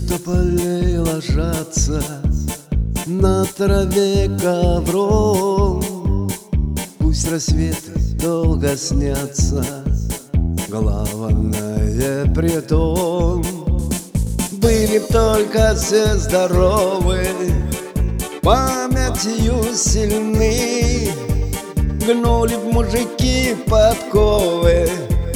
тополей ложатся на траве ковром. Пусть рассветы долго снятся, главное притом. Были б только все здоровы, памятью сильны, гнули б мужики подковы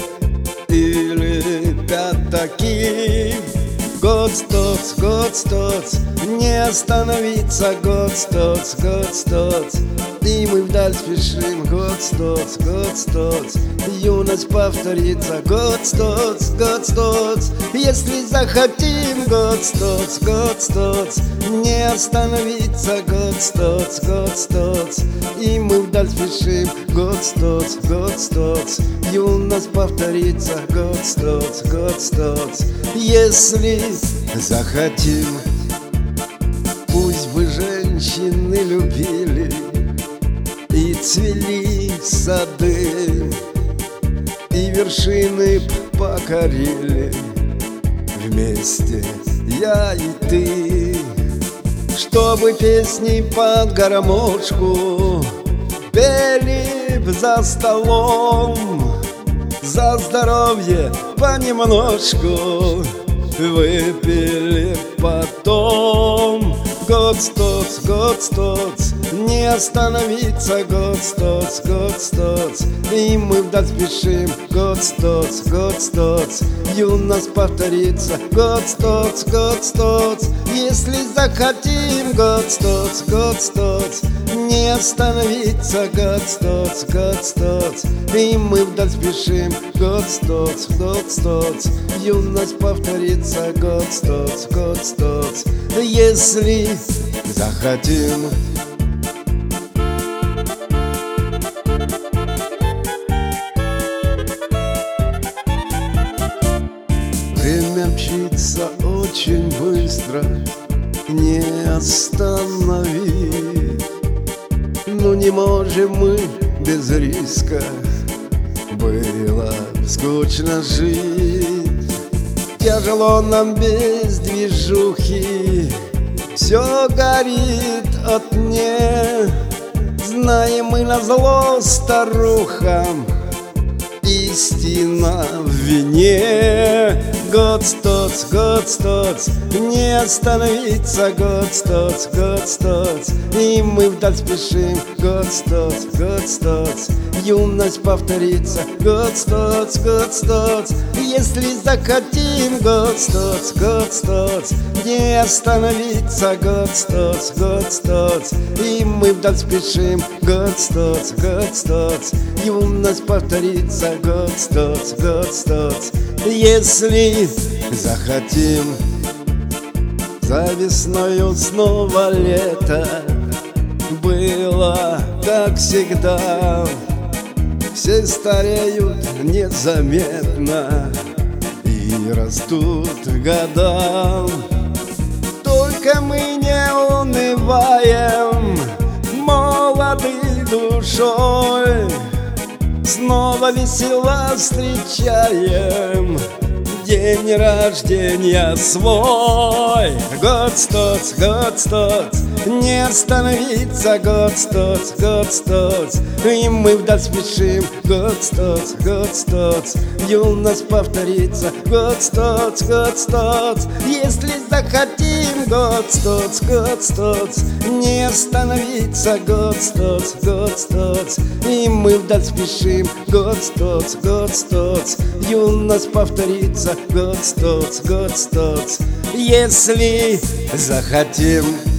или пятаки. Год стоц, не остановиться, год стоц, и мы вдаль спешим. Год стоц, юность повторится. Год стоц, если захотим. Год стоц, не остановиться. Год стоц, и мы вдаль спешим. Год стоц, юность повторится. Год стоц, если захотим. Пусть бы женщины любили и цвели сады, и вершины покорили вместе я и ты. Чтобы песни под гармошку пели б за столом, за здоровье понемножку выпили потом. Год стоц, не остановиться. Год стоц, и мы вдаль спешим. Год стоц, юность повторится. Год стоц, если захотим. Год стоц, не остановиться. Год стоц, и мы вдаль спешим. Год стоц, юность повторится. Год стоц, если захотим. Время мчится очень быстро, не остановить. Но не можем мы без риска, было скучно жить. Тяжело нам без движухи, все горит от дне. Знаем мы назло старухам, истина в вине. Год стоц, не остановиться. Год стоц, и мы вдаль спешим. Год стоц, юность повторится. Год стоц, если захотим. Год стоц, не остановиться. Год стоц, и мы вдаль спешим. Год стоц, юность повторится. Год стоц, если захотим. За весною снова лето, было как всегда. Все стареют незаметно и растут года. Только мы не унываем, молоды душой, снова весело встречаем день рождения свой. Год стоц, не остановиться. Год стоц, и мы вдаль спешим. Год стоц, юность повторится. Год стоц, если захотим. Год стоц, не остановиться. Год стоц, и мы вдаль спешим. Год стоц, юность повторится. Год стоц, если захотим.